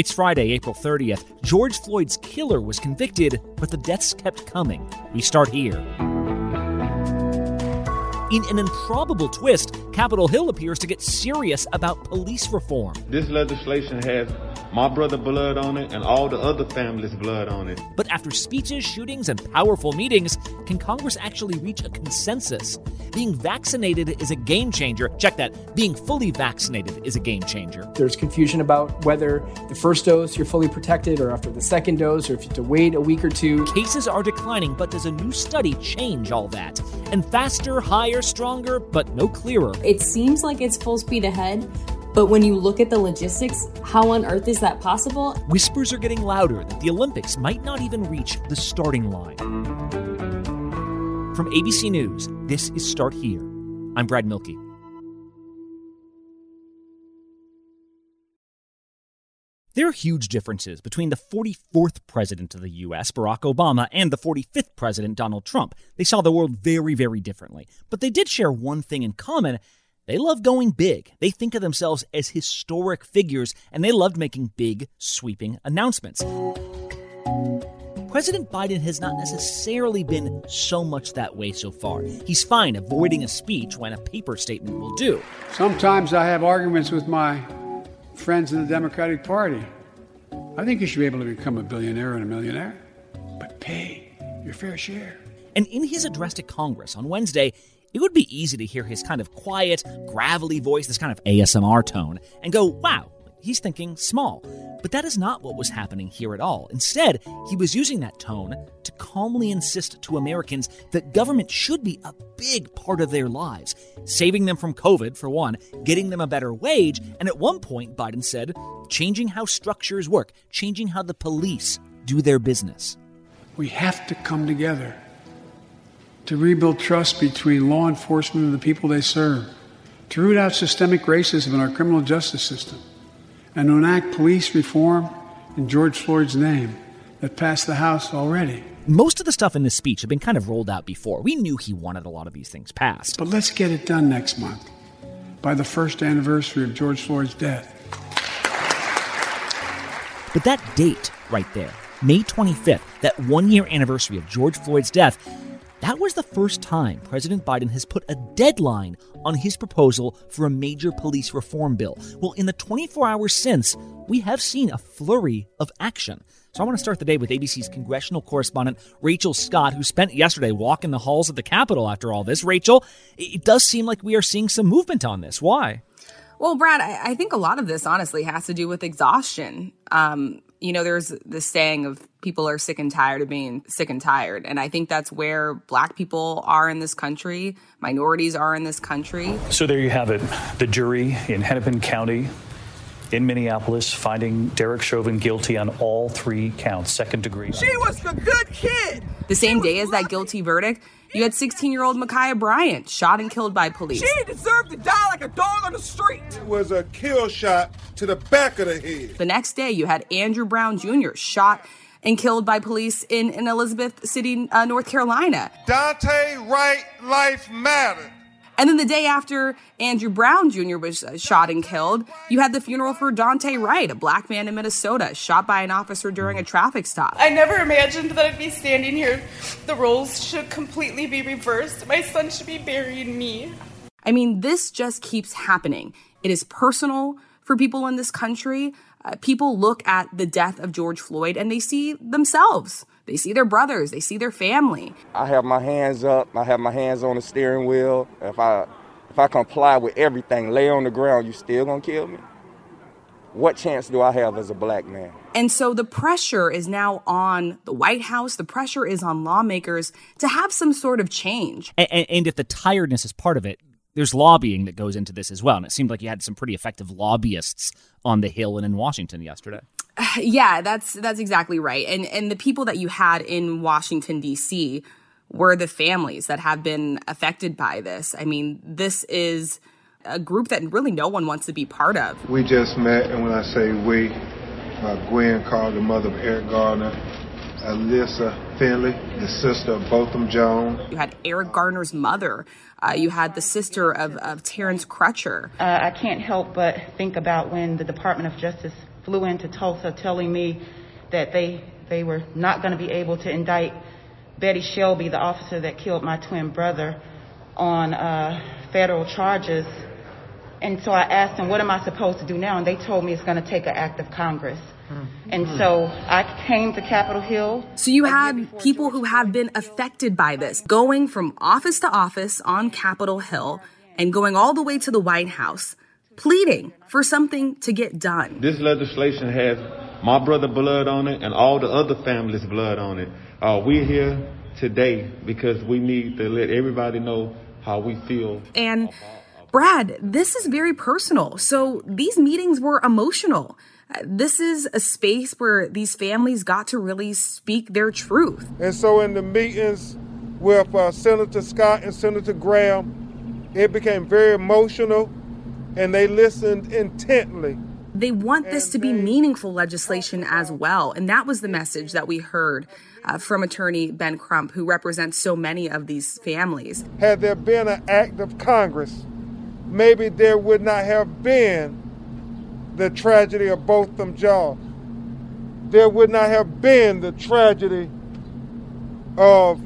It's Friday, April 30th. George Floyd's killer was convicted, but the deaths kept coming. We start here. In an improbable twist, Capitol Hill appears to get serious about police reform. This legislation has my brother's blood on it and all the other families' blood on it. But after speeches, shootings, and powerful meetings, can Congress actually reach a consensus? Being vaccinated is a game changer. Check that. Being fully vaccinated is a game changer. There's confusion about whether the first dose you're fully protected or after the second dose or if you have to wait a week or two. Cases are declining, but does a new study change all that? And faster, higher, stronger, but no clearer. It seems like it's full speed ahead, but when you look at the logistics, how on earth is that possible? Whispers are getting louder that the Olympics might not even reach the starting line. From ABC News, this is Start Here. I'm Brad Milkey. There are huge differences between the 44th president of the U.S., Barack Obama, and the 45th president, Donald Trump. They saw the world very, very differently. But they did share one thing in common. They love going big. They think of themselves as historic figures, and they loved making big, sweeping announcements. President Biden has not necessarily been so much that way so far. He's fine avoiding a speech when a paper statement will do. Sometimes I have arguments with my friends in the Democratic Party. I think you should be able to become a billionaire and a millionaire, but pay your fair share. And in his address to Congress on Wednesday, it would be easy to hear his kind of quiet, gravelly voice, this kind of ASMR tone, and go, wow, he's thinking small. But that is not what was happening here at all. Instead, he was using that tone to calmly insist to Americans that government should be a big part of their lives, saving them from COVID, for one, getting them a better wage, and at one point, Biden said, changing how structures work, changing how the police do their business. We have to come together to rebuild trust between law enforcement and the people they serve, to root out systemic racism in our criminal justice system, and to enact police reform in George Floyd's name that passed the House already. Most of the stuff in this speech had been kind of rolled out before. We knew he wanted a lot of these things passed. But let's get it done next month, by the first anniversary of George Floyd's death. But that date right there, May 25th, that one-year anniversary of George Floyd's death, that was the first time President Biden has put a deadline on his proposal for a major police reform bill. Well, in the 24 hours since, we have seen a flurry of action. So I want to start the day with ABC's congressional correspondent Rachel Scott, who spent yesterday walking the halls of the Capitol after all this. Rachel, it does seem like we are seeing some movement on this. Why? Well, Brad, I think a lot of this, honestly, has to do with exhaustion. There's this saying of people are sick and tired of being sick and tired. And I think that's where Black people are in this country. Minorities are in this country. So there you have it. The jury in Hennepin County in Minneapolis finding Derek Chauvin guilty on all 3 counts, second degree. She was a good kid. The same day as that guilty verdict, you had 16-year-old Ma'Khia Bryant shot and killed by police. She deserved to die like a dog on the street. It was a kill shot to the back of the head. The next day, you had Andrew Brown Jr. shot and killed by police in Elizabeth City, North Carolina. Daunte Wright, life mattered. And then the day after Andrew Brown Jr. was shot and killed, you had the funeral for Daunte Wright, a Black man in Minnesota, shot by an officer during a traffic stop. I never imagined that I'd be standing here. The roles should completely be reversed. My son should be burying me. I mean, this just keeps happening. It is personal for people in this country. People look at the death of George Floyd and they see themselves. They see their brothers. They see their family. I have my hands up. I have my hands on the steering wheel. If I comply with everything, lay on the ground, you still gonna kill me? What chance do I have as a Black man? And so the pressure is now on the White House. The pressure is on lawmakers to have some sort of change. And if the tiredness is part of it, there's lobbying that goes into this as well. And it seemed like you had some pretty effective lobbyists on the Hill and in Washington yesterday. Yeah, that's exactly right. And the people that you had in Washington, D.C. were the families that have been affected by this. I mean, this is a group that really no one wants to be part of. We just met, and when I say we, Gwen called the mother of Eric Garner, Alyssa Finley, the sister of Botham Jones. You had Eric Garner's mother. You had the sister of Terrence Crutcher. I can't help but think about when the Department of Justice flew into Tulsa telling me that they were not going to be able to indict Betty Shelby, the officer that killed my twin brother, on federal charges. And so I asked them, what am I supposed to do now? And they told me it's going to take an act of Congress. And so I came to Capitol Hill. So you had people who have been affected by this, going from office to office on Capitol Hill and going all the way to the White House, pleading for something to get done. This legislation has my brother's blood on it and all the other families' blood on it. We're here today because we need to let everybody know how we feel. And Brad, this is very personal. So these meetings were emotional. This is a space where these families got to really speak their truth. And so in the meetings with Senator Scott and Senator Graham, it became very emotional, and they listened intently. They want this to be meaningful legislation as well. And that was the message that we heard from attorney Ben Crump, who represents so many of these families. Had there been an act of Congress, maybe there would not have been the tragedy of Botham Jean. There would not have been the tragedy of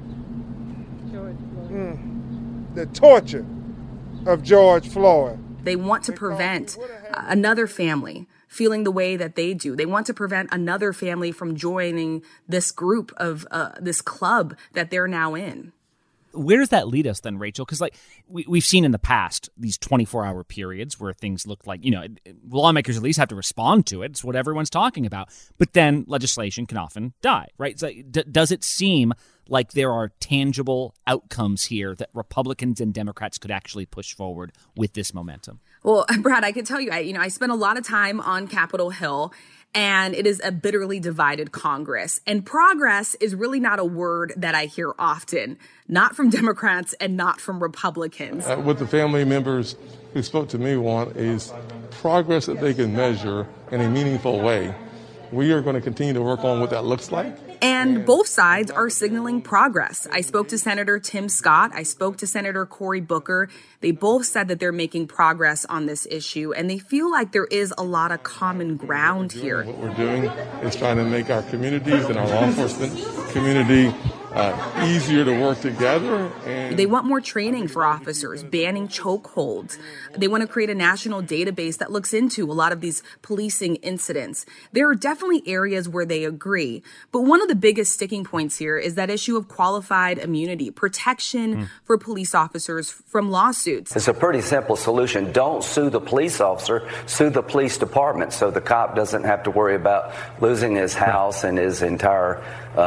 the torture of George Floyd. They want to prevent another family feeling the way that they do. They want to prevent another family from joining this group of this club that they're now in. Where does that lead us then, Rachel? Because we've seen in the past these 24-hour periods where things look like, lawmakers at least have to respond to it. It's what everyone's talking about. But then legislation can often die, right? So does it seem like there are tangible outcomes here that Republicans and Democrats could actually push forward with this momentum? Well, Brad, I can tell you, I spent a lot of time on Capitol Hill, and it is a bitterly divided Congress. And progress is really not a word that I hear often, not from Democrats and not from Republicans. What the family members who spoke to me want is progress that they can measure in a meaningful way. We are going to continue to work on what that looks like. And both sides are signaling progress. I spoke to Senator Tim Scott. I spoke to Senator Cory Booker. They both said that they're making progress on this issue, and they feel like there is a lot of common ground here. What we're doing is trying to make our communities and our law enforcement community easier to work together. And they want more training for officers, banning chokeholds. They want to create a national database that looks into a lot of these policing incidents. There are definitely areas where they agree. But one of the biggest sticking points here is that issue of qualified immunity, protection for police officers from lawsuits. It's a pretty simple solution. Don't sue the police officer, sue the police department so the cop doesn't have to worry about losing his house and his entire,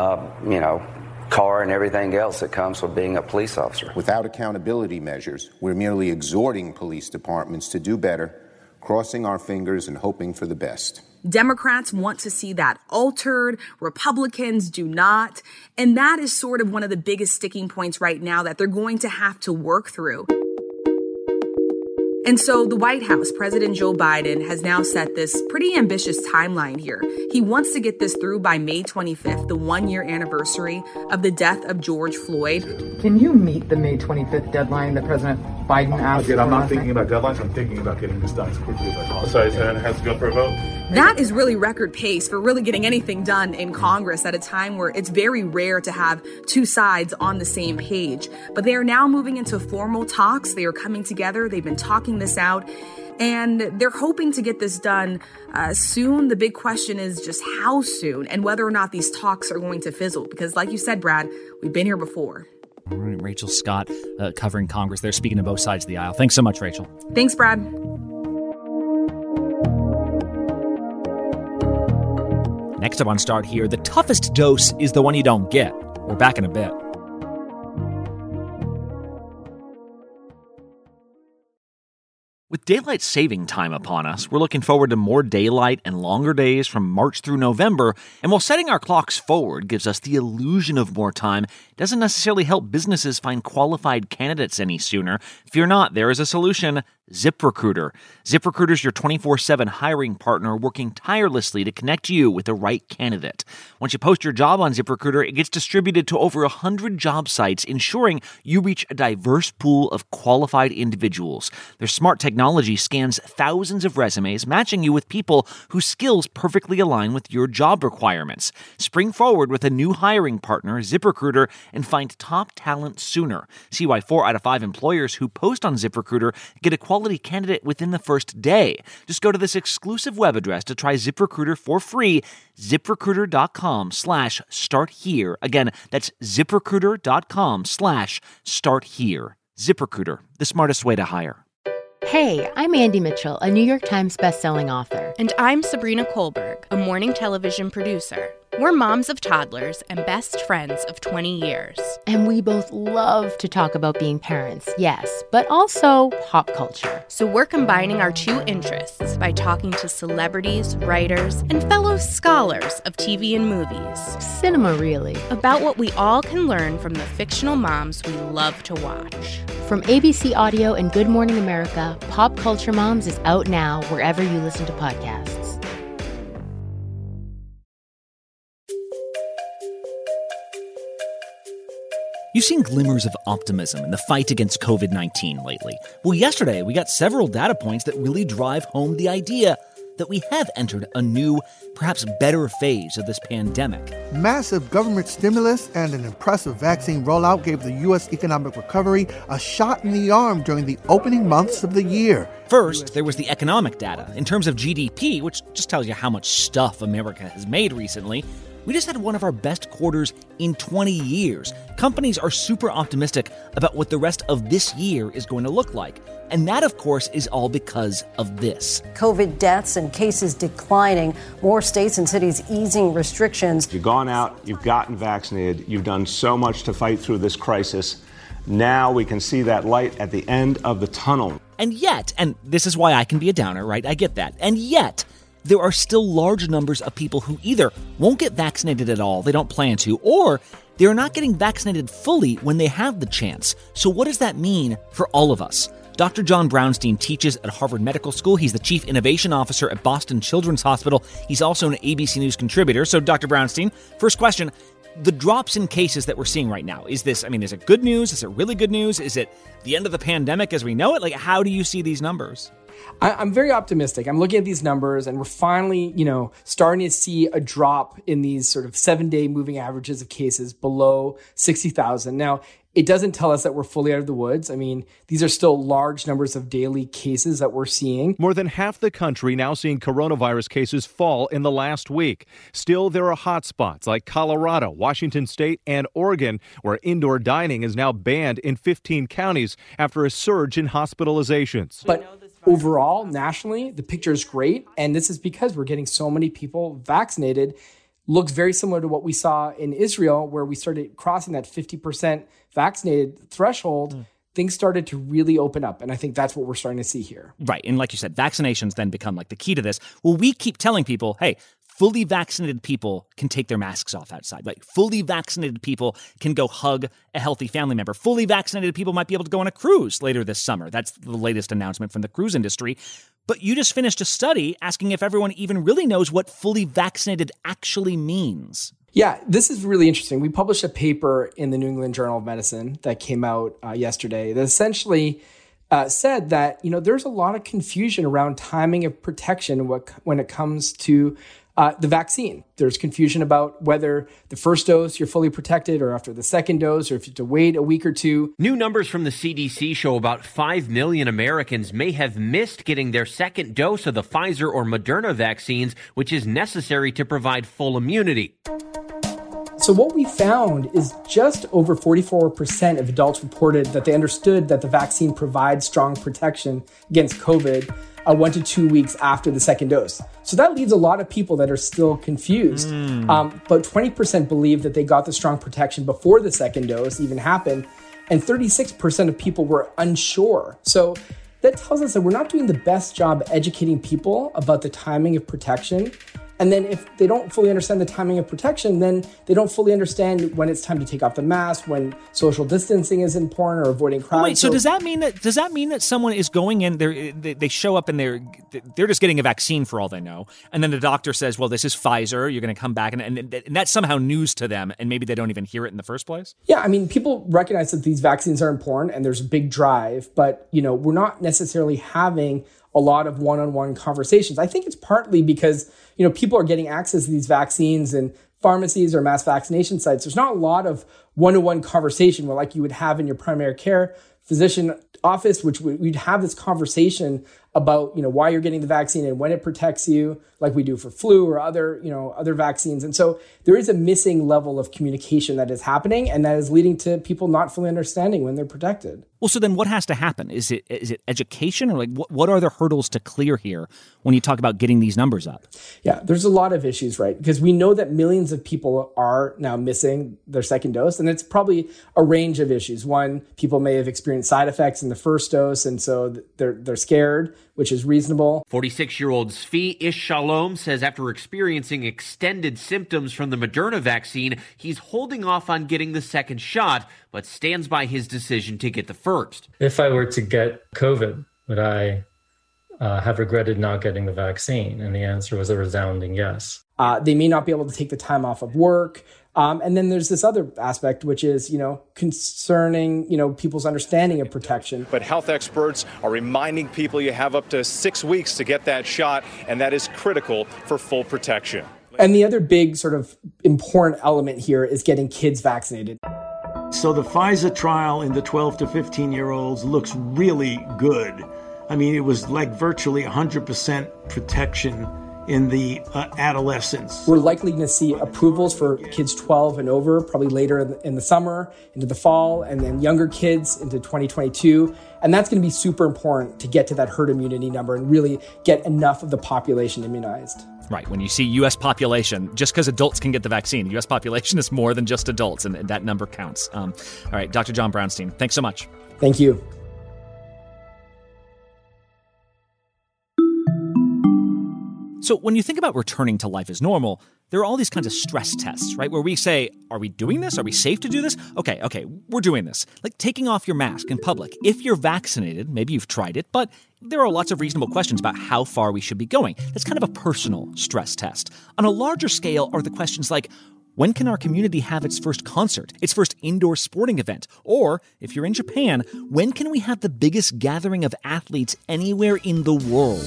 car and everything else that comes with being a police officer. Without accountability measures, we're merely exhorting police departments to do better, crossing our fingers and hoping for the best. Democrats want to see that altered. Republicans do not. And that is sort of one of the biggest sticking points right now that they're going to have to work through. And so the White House, President Joe Biden, has now set this pretty ambitious timeline here. He wants to get this through by May 25th, the one-year anniversary of the death of George Floyd. Can you meet the May 25th deadline that President Biden asked? Again, I'm not thinking about deadlines. I'm thinking about getting this done as quickly as I possibly can. So it has to go for a vote? That is really record pace for really getting anything done in Congress at a time where it's very rare to have two sides on the same page. But they are now moving into formal talks. They are coming together. They've been talking this out, and they're hoping to get this done soon. The big question is just how soon and whether or not these talks are going to fizzle. Because like you said, Brad, we've been here before. All right, Rachel Scott covering Congress there, speaking to both sides of the aisle. Thanks so much, Rachel. Thanks, Brad. Next up on Start Here, the toughest dose is the one you don't get. We're back in a bit. With daylight saving time upon us, we're looking forward to more daylight and longer days from March through November, and while setting our clocks forward gives us the illusion of more time, doesn't necessarily help businesses find qualified candidates any sooner. Fear not, there is a solution. ZipRecruiter. ZipRecruiter is your 24/7 hiring partner working tirelessly to connect you with the right candidate. Once you post your job on ZipRecruiter, it gets distributed to over 100 job sites, ensuring you reach a diverse pool of qualified individuals. Their smart technology scans thousands of resumes, matching you with people whose skills perfectly align with your job requirements. Spring forward with a new hiring partner, ZipRecruiter, and find top talent sooner. See why 4 out of 5 employers who post on ZipRecruiter get a quality candidate within the first day. Just go to this exclusive web address to try ZipRecruiter for free, ZipRecruiter.com/start here. Again, that's ZipRecruiter.com/start here. ZipRecruiter, the smartest way to hire. Hey, I'm Andy Mitchell, a New York Times bestselling author. And I'm Sabrina Kohlberg, a morning television producer. We're moms of toddlers and best friends of 20 years. And we both love to talk about being parents, yes, but also pop culture. So we're combining our two interests by talking to celebrities, writers, and fellow scholars of TV and movies. Cinema, really. About what we all can learn from the fictional moms we love to watch. From ABC Audio and Good Morning America, Pop Culture Moms is out now wherever you listen to podcasts. You've seen glimmers of optimism in the fight against COVID-19 lately. Well, yesterday we got several data points that really drive home the idea that we have entered a new, perhaps better phase of this pandemic. Massive government stimulus and an impressive vaccine rollout gave the U.S. economic recovery a shot in the arm during the opening months of the year. First, there was the economic data. In terms of GDP, which just tells you how much stuff America has made recently, we just had one of our best quarters in 20 years. Companies are super optimistic about what the rest of this year is going to look like. And that, of course, is all because of this. COVID deaths and cases declining. More states and cities easing restrictions. You've gone out, you've gotten vaccinated, you've done so much to fight through this crisis. Now we can see that light at the end of the tunnel. And yet, and this is why I can be a downer, right? I get that. And yet, there are still large numbers of people who either won't get vaccinated at all, they don't plan to, or they're not getting vaccinated fully when they have the chance. So what does that mean for all of us? Dr. John Brownstein teaches at Harvard Medical School. He's the Chief Innovation Officer at Boston Children's Hospital. He's also an ABC News contributor. So, Dr. Brownstein, first question, the drops in cases that we're seeing right now, is it good news? Is it really good news? Is it the end of the pandemic as we know it? Like, how do you see these numbers? I'm very optimistic. I'm looking at these numbers and we're finally, starting to see a drop in these sort of 7-day moving averages of cases below 60,000. Now, it doesn't tell us that we're fully out of the woods. I mean, these are still large numbers of daily cases that we're seeing. More than half the country now seeing coronavirus cases fall in the last week. Still, there are hotspots like Colorado, Washington State, and Oregon, where indoor dining is now banned in 15 counties after a surge in hospitalizations. But overall, nationally, the picture is great. And this is because we're getting so many people vaccinated. Looks very similar to what we saw in Israel, where we started crossing that 50% vaccinated threshold. Things started to really open up. And I think that's what we're starting to see here. Right. And like you said, vaccinations then become like the key to this. Well, we keep telling people, hey, fully vaccinated people can take their masks off outside. Like, fully vaccinated people can go hug a healthy family member. Fully vaccinated people might be able to go on a cruise later this summer. That's the latest announcement from the cruise industry. But you just finished a study asking if everyone even really knows what fully vaccinated actually means. Yeah, this is really interesting. We published a paper in the New England Journal of Medicine that came out yesterday that essentially said that, there's a lot of confusion around timing of protection when it comes to the vaccine. There's confusion about whether the first dose you're fully protected or after the second dose, or if you have to wait a week or two. New numbers from the CDC show about 5 million Americans may have missed getting their second dose of the Pfizer or Moderna vaccines, which is necessary to provide full immunity. So what we found is just over 44% of adults reported that they understood that the vaccine provides strong protection against COVID 1 to 2 weeks after the second dose. So that leaves a lot of people that are still confused. But 20% believe that they got the strong protection before the second dose even happened, and 36% of people were unsure. So that tells us that we're not doing the best job educating people about the timing of protection. And then if they don't fully understand the timing of protection, then they don't fully understand when it's time to take off the mask, when social distancing is important, or avoiding crowds. Wait, so does that mean that someone is going in, they show up and they're just getting a vaccine for all they know, and then the doctor says, well, this is Pfizer, you're going to come back, and that's somehow news to them, and maybe they don't even hear it in the first place? Yeah, I mean, people recognize that these vaccines are important and there's a big drive, but, we're not necessarily having a lot of one-on-one conversations. I think it's partly because, people are getting access to these vaccines in pharmacies or mass vaccination sites. There's not a lot of one-on-one conversation where, like you would have in your primary care physician office, which we'd have this conversation about, why you're getting the vaccine and when it protects you, like we do for flu or other vaccines. And so there is a missing level of communication that is happening, and that is leading to people not fully understanding when they're protected. Well, so then what has to happen? Is it education, or what are the hurdles to clear here when you talk about getting these numbers up? Yeah, there's a lot of issues, right? Because we know that millions of people are now missing their second dose, and it's probably a range of issues. One, people may have experienced side effects in the first dose, and so they're scared, which is reasonable. 46-year-old Zvi Ish Shalom says after experiencing extended symptoms from the Moderna vaccine, he's holding off on getting the second shot, but stands by his decision to get the first. If I were to get COVID, would I have regretted not getting the vaccine? And the answer was a resounding yes. They may not be able to take the time off of work. And then there's this other aspect, which is, concerning, people's understanding of protection. But health experts are reminding people you have up to 6 weeks to get that shot, and that is critical for full protection. And the other big sort of important element here is getting kids vaccinated. So the Pfizer trial in the 12 to 15-year-olds looks really good. I mean, it was like virtually 100% protection in the adolescents. We're likely going to see approvals for kids 12 and over, probably later in the summer, into the fall, and then younger kids into 2022. And that's going to be super important to get to that herd immunity number and really get enough of the population immunized. Right. When you see U.S. population, just because adults can get the vaccine, the U.S. population is more than just adults, and that number counts. All right, Dr. John Brownstein, thanks so much. Thank you. So when you think about returning to life as normal, there are all these kinds of stress tests, right? Where we say, are we doing this? Are we safe to do this? Okay, we're doing this. Like taking off your mask in public. If you're vaccinated, maybe you've tried it, but there are lots of reasonable questions about how far we should be going. That's kind of a personal stress test. On a larger scale are the questions like, when can our community have its first concert, its first indoor sporting event? Or, if you're in Japan, when can we have the biggest gathering of athletes anywhere in the world?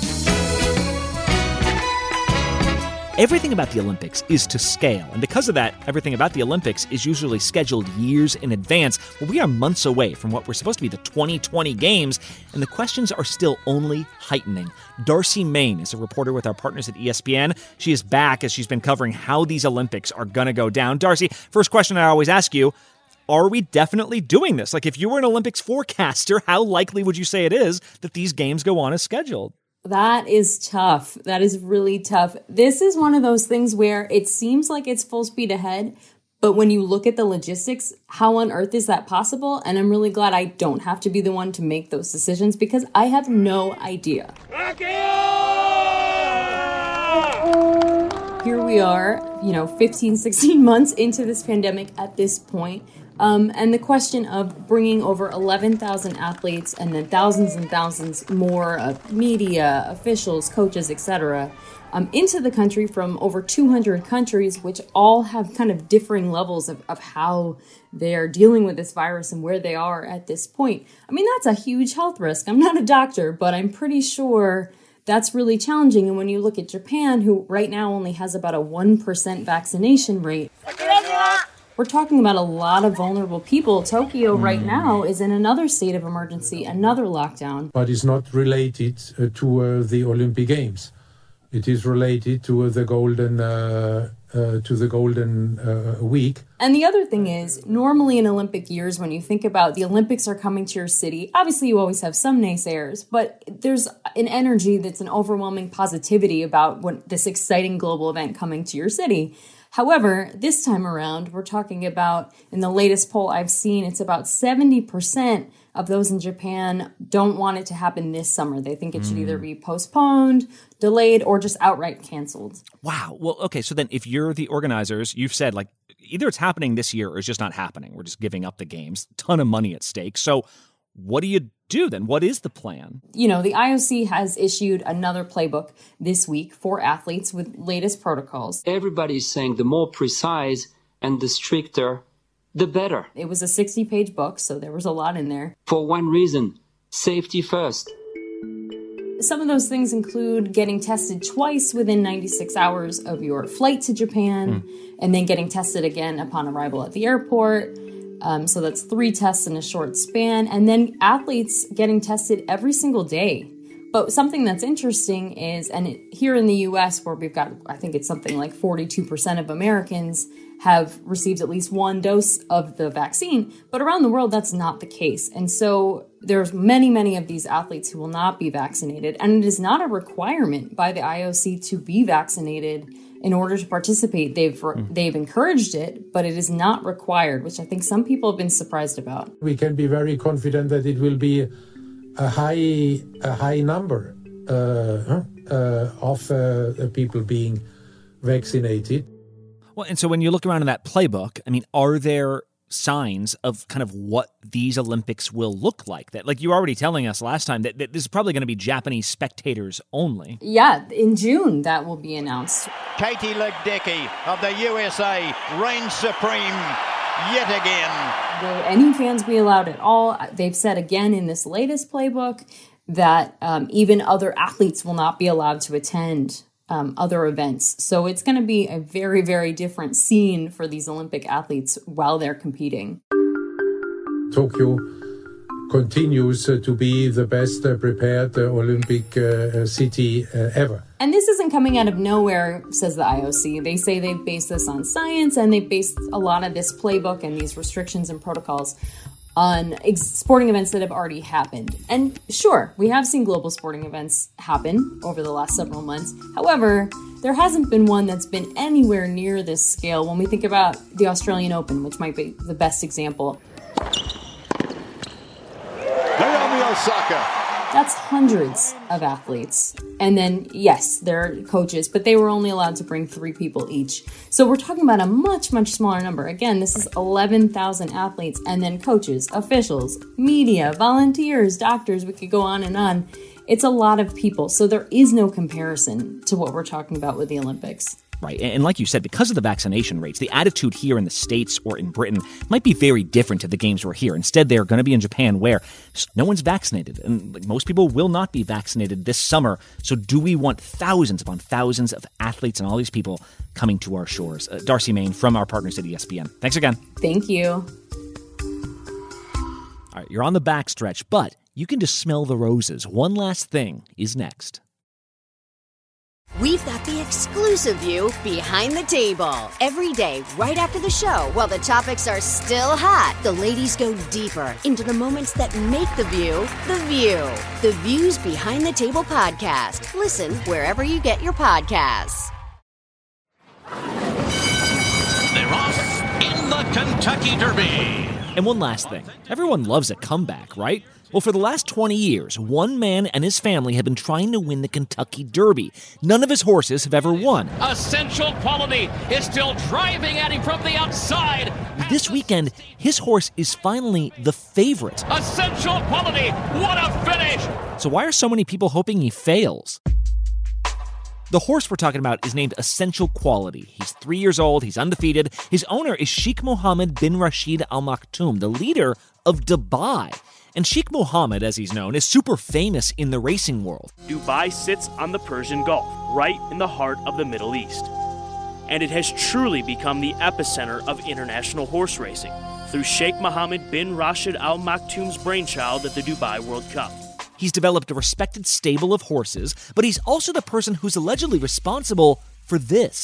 Everything about the Olympics is to scale, and because of that, everything about the Olympics is usually scheduled years in advance. Well, we are months away from what were supposed to be the 2020 Games, and the questions are still only heightening. Darcy Main is a reporter with our partners at ESPN. She is back as she's been covering how these Olympics are going to go down. Darcy, first question I always ask you, are we definitely doing this? Like, if you were an Olympics forecaster, how likely would you say it is that these games go on as scheduled? That is tough. That is really tough. This is one of those things where it seems like it's full speed ahead, but when you look at the logistics, how on earth is that possible? And I'm really glad I don't have to be the one to make those decisions because I have no idea. Here we are, 15, 16 months into this pandemic at this point. And the question of bringing over 11,000 athletes and then thousands and thousands more of media, officials, coaches, etc., into the country from over 200 countries, which all have kind of differing levels of how they are dealing with this virus and where they are at this point. I mean, that's a huge health risk. I'm not a doctor, but I'm pretty sure that's really challenging. And when you look at Japan, who right now only has about a 1% vaccination rate, we're talking about a lot of vulnerable people. Tokyo right now is in another state of emergency, another lockdown. But it's not related to the Olympic Games. It is related to the golden to the Golden Week. And the other thing is, normally in Olympic years, when you think about the Olympics are coming to your city, obviously you always have some naysayers, but there's an energy that's an overwhelming positivity about this exciting global event coming to your city. However, this time around, we're talking about, in the latest poll I've seen, it's about 70% of those in Japan don't want it to happen this summer. They think it should either be postponed, delayed, or just outright canceled. Wow. Well, okay, so then if you're the organizers, you've said, like, either it's happening this year or it's just not happening. We're just giving up the games. Ton of money at stake. So what do you do then? What is the plan? You know, the IOC has issued another playbook this week for athletes with latest protocols. Everybody's saying the more precise and the stricter, the better. It was a 60-page book, so there was a lot in there. For one reason, safety first. Some of those things include getting tested twice within 96 hours of your flight to Japan, and then getting tested again upon arrival at the airport. So that's 3 tests in a short span, and then athletes getting tested every single day. But something that's interesting is, here in the U.S., where we've got, I think it's something like 42% of Americans have received at least one dose of the vaccine, but around the world, that's not the case. And so there's many, many of these athletes who will not be vaccinated, and it is not a requirement by the IOC to be vaccinated in order to participate. They've encouraged it, but it is not required, which I think some people have been surprised about. We can be very confident that it will be a high number of people being vaccinated. Well, and so when you look around in that playbook, I mean, are there signs of kind of what these Olympics will look like? That, like you were already telling us last time, that this is probably going to be Japanese spectators only. Yeah, in June that will be announced. Katie Ledecky of the USA reigns supreme yet again. Will any fans be allowed at all? They've said again in this latest playbook that even other athletes will not be allowed to attend other events. So it's going to be a very, very different scene for these Olympic athletes while they're competing. Tokyo continues to be the best prepared Olympic city ever. And this isn't coming out of nowhere, says the IOC. They say they've based this on science, and they've based a lot of this playbook and these restrictions and protocols on sporting events that have already happened. And sure, we have seen global sporting events happen over the last several months. However, there hasn't been one that's been anywhere near this scale when we think about the Australian Open, which might be the best example. Naomi Osaka. That's hundreds of athletes. And then, yes, they're coaches, but they were only allowed to bring 3 people each. So we're talking about a much, much smaller number. Again, this is 11,000 athletes, and then coaches, officials, media, volunteers, doctors, we could go on and on. It's a lot of people. So there is no comparison to what we're talking about with the Olympics. Right. And like you said, because of the vaccination rates, the attitude here in the States or in Britain might be very different to the games we're here. Instead, they're going to be in Japan where no one's vaccinated. And most people will not be vaccinated this summer. So do we want thousands upon thousands of athletes and all these people coming to our shores? Darcy Main from our partners at ESPN. Thanks again. Thank you. All right, you're on the backstretch, but you can just smell the roses. One last thing is next. We've got the exclusive view behind the table. Every day, right after the show, while the topics are still hot, the ladies go deeper into the moments that make the View the View. The Views Behind the Table podcast. Listen wherever you get your podcasts. They're off in the Kentucky Derby. And one last thing. Everyone loves a comeback, right? Well, for the last 20 years, one man and his family have been trying to win the Kentucky Derby. None of his horses have ever won. Essential Quality is still driving at him from the outside. This weekend, his horse is finally the favorite. Essential Quality, what a finish! So why are so many people hoping he fails? The horse we're talking about is named Essential Quality. He's 3 years old, he's undefeated. His owner is Sheikh Mohammed bin Rashid Al Maktoum, the leader of Dubai. And Sheikh Mohammed, as he's known, is super famous in the racing world. Dubai sits on the Persian Gulf, right in the heart of the Middle East. And it has truly become the epicenter of international horse racing through Sheikh Mohammed bin Rashid Al Maktoum's brainchild at the Dubai World Cup. He's developed a respected stable of horses, but he's also the person who's allegedly responsible for this.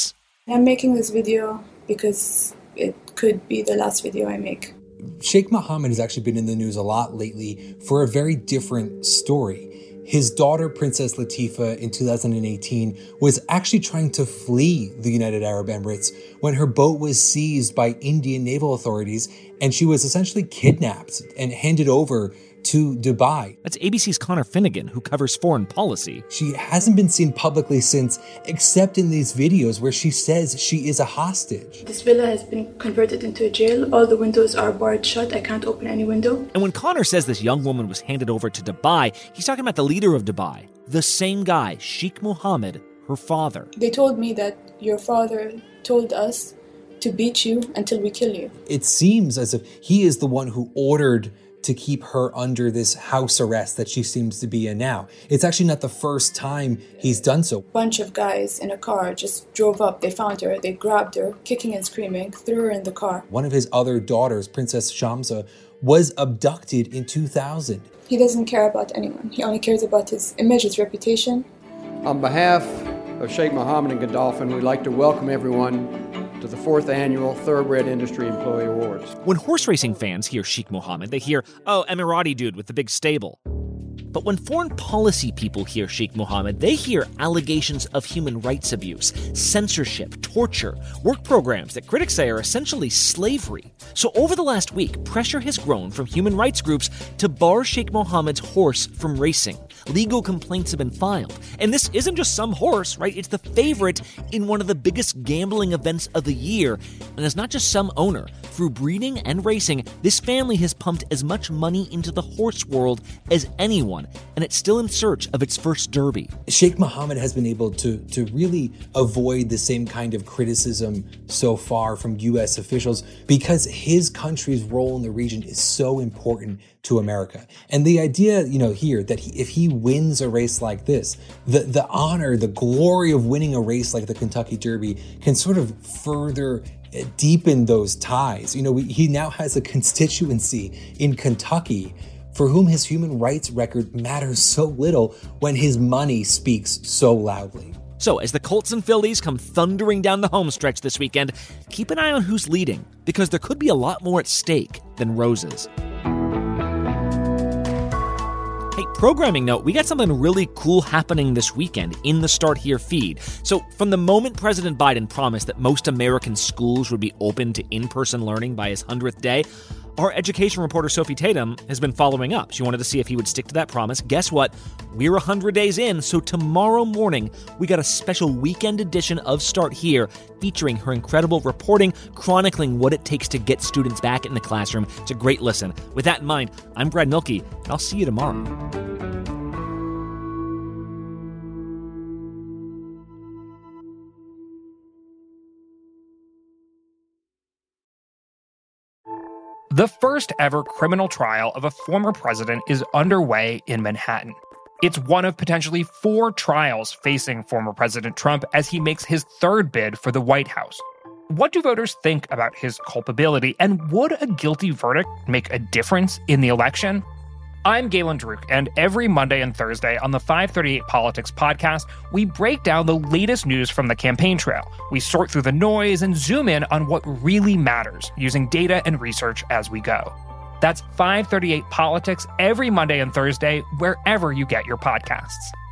I'm making this video because it could be the last video I make. Sheikh Mohammed has actually been in the news a lot lately for a very different story. His daughter, Princess Latifa, in 2018, was actually trying to flee the United Arab Emirates when her boat was seized by Indian naval authorities, and she was essentially kidnapped and handed over to Dubai. That's ABC's Connor Finnegan, who covers foreign policy. She hasn't been seen publicly since, except in these videos where she says she is a hostage. This villa has been converted into a jail. All the windows are barred shut. I can't open any window. And when Connor says this young woman was handed over to Dubai, he's talking about the leader of Dubai, the same guy, Sheikh Mohammed, her father. They told me that your father told us to beat you until we kill you. It seems as if he is the one who ordered to keep her under this house arrest that she seems to be in now. It's actually not the first time he's done so. Bunch of guys in a car just drove up. They found her. They grabbed her, kicking and screaming, threw her in the car. One of his other daughters, Princess Shamsa, was abducted in 2000. He doesn't care about anyone. He only cares about his image, his reputation. On behalf of Sheikh Mohammed and Godolphin, we'd like to welcome everyone to the 4th Annual Thoroughbred Industry Employee Awards. When horse racing fans hear Sheikh Mohammed, they hear, oh, Emirati dude with the big stable. But when foreign policy people hear Sheikh Mohammed, they hear allegations of human rights abuse, censorship, torture, work programs that critics say are essentially slavery. So over the last week, pressure has grown from human rights groups to bar Sheikh Mohammed's horse from racing. Legal complaints have been filed. And this isn't just some horse, right? It's the favorite in one of the biggest gambling events of the year. And it's not just some owner. Through breeding and racing, this family has pumped as much money into the horse world as anyone, and it's still in search of its first Derby. Sheikh Mohammed has been able to really avoid the same kind of criticism so far from U.S. officials because his country's role in the region is so important to America. And the idea, here that if he wins a race like this, the honor, the glory of winning a race like the Kentucky Derby can sort of further deepen those ties. He now has a constituency in Kentucky for whom his human rights record matters so little when his money speaks so loudly. So as the Colts and Phillies come thundering down the home stretch this weekend, keep an eye on who's leading, because there could be a lot more at stake than roses. Hey, programming note, we got something really cool happening this weekend in the Start Here feed. So from the moment President Biden promised that most American schools would be open to in-person learning by his 100th day, our education reporter Sophie Tatum has been following up. She wanted to see if he would stick to that promise. Guess what? We're 100 days in, so tomorrow morning we got a special weekend edition of Start Here featuring her incredible reporting, chronicling what it takes to get students back in the classroom. It's a great listen. With that in mind, I'm Brad Milkey, and I'll see you tomorrow. The first ever criminal trial of a former president is underway in Manhattan. It's one of potentially 4 trials facing former President Trump as he makes his third bid for the White House. What do voters think about his culpability, and would a guilty verdict make a difference in the election? I'm Galen Druk, and every Monday and Thursday on the 538 Politics podcast, we break down the latest news from the campaign trail. We sort through the noise and zoom in on what really matters, using data and research as we go. That's 538 Politics every Monday and Thursday, wherever you get your podcasts.